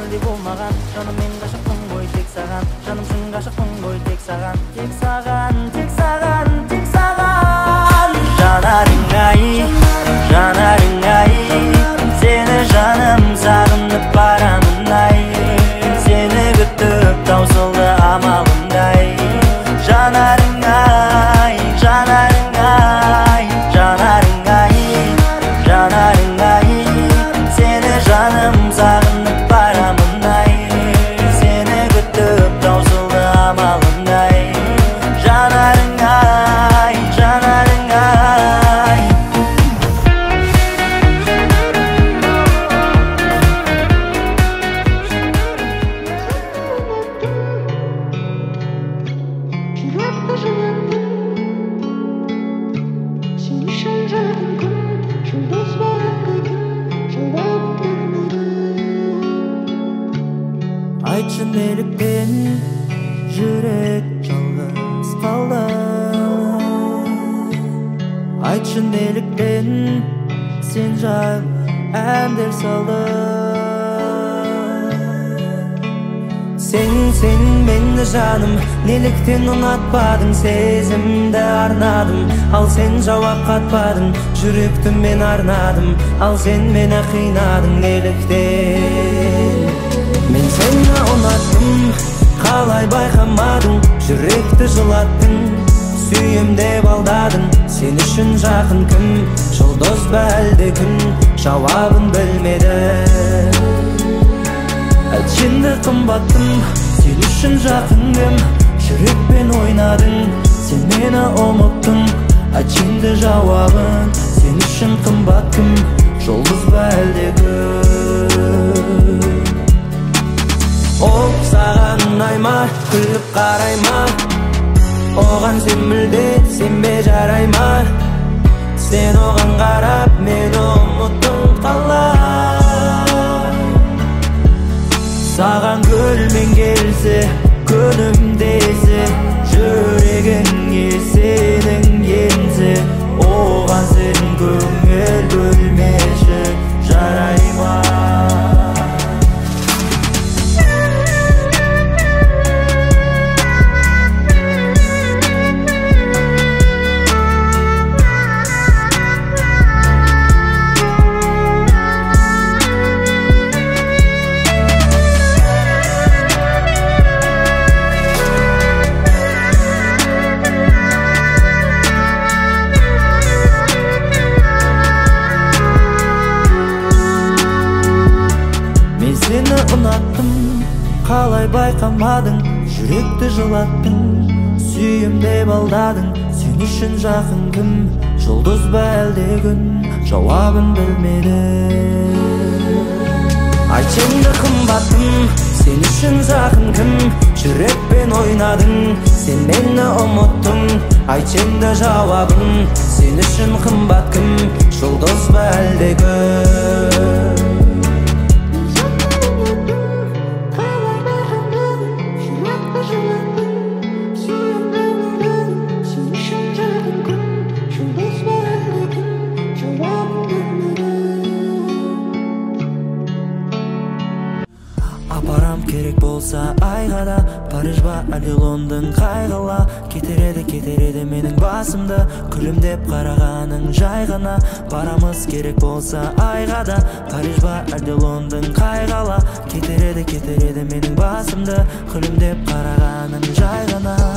көңілде болмаған, жаным мен ғашықпын ғой тек саған, жаным шын ғашықпын ғой тек саған, тек саған, тек саған, тек саған. Жанарың ай, жанарың ай, сені жаным сағынып барамын ай, сені күтіп таусылды амалымдай. Жанарың ай, жанарың ай, жанарың ай, жанарың ай, сені жаным сағынып барамын ай, сені күтіп таусылды амалымдай. Жанарың ай, жанарың ай. Айтшы неліктен жүрек жалғыз қалды, айтшы неліктен сен жайлы әндер салды. Сен мені жаным, неліктен ұнатпадың, сезімді арнадым, ал сен жауап қатпадың, жүректі мен арнадым, ал сен мені қинадың неліктен. Мен сені ұнаттым, қалай байқамадың, жүректі жылаттың, сүйем деп алдадың. Сен үшін жақын кім, жұлдыз ба әлде күн, жауабын білмедім. Әлшенді қымбаттым, сен үшін жақын кім, жүрекпен ойнадың, сен мені ұмыттың. Әлшенді жауабын, сен үшін қымбат кім, жұлдыз ба әлде күн. Ол саған ұнайма, күліп қарайма, оған сен мүлде сенбе жарайма. Сен оған қарап мені ұмыттың қалай. Саған гүлмен келсе, күнім десе, жүрегіңе сенің енсе, оған сен көңіл бөлмеші жарайма. Сені ұнаттым, қалай байқамадың, жүректі жылаттың, сүйем деп алдадың. Сен үшін жақын кім, жұлдыз ба әлде күн, жауабын білмедім. Айтшенді қымбаттым, сен үшін жақын кім, жүрекпен ойнадың, сен мені ұмыттың. Айтшенді жауабын, сен үшін қымбат кім, жұлдыз ба әлде күн. Апарам керек болса айға да, Париж ба әлде Лондон қайғыла. Кетер еді менің басымды, күлімдеп қарағаның жай ғана. Барамыз керек болса айға да, Париж ба әлде Лондон қайғыла. Кетер еді менің басымды, күлімдеп қарағаның жай ғана.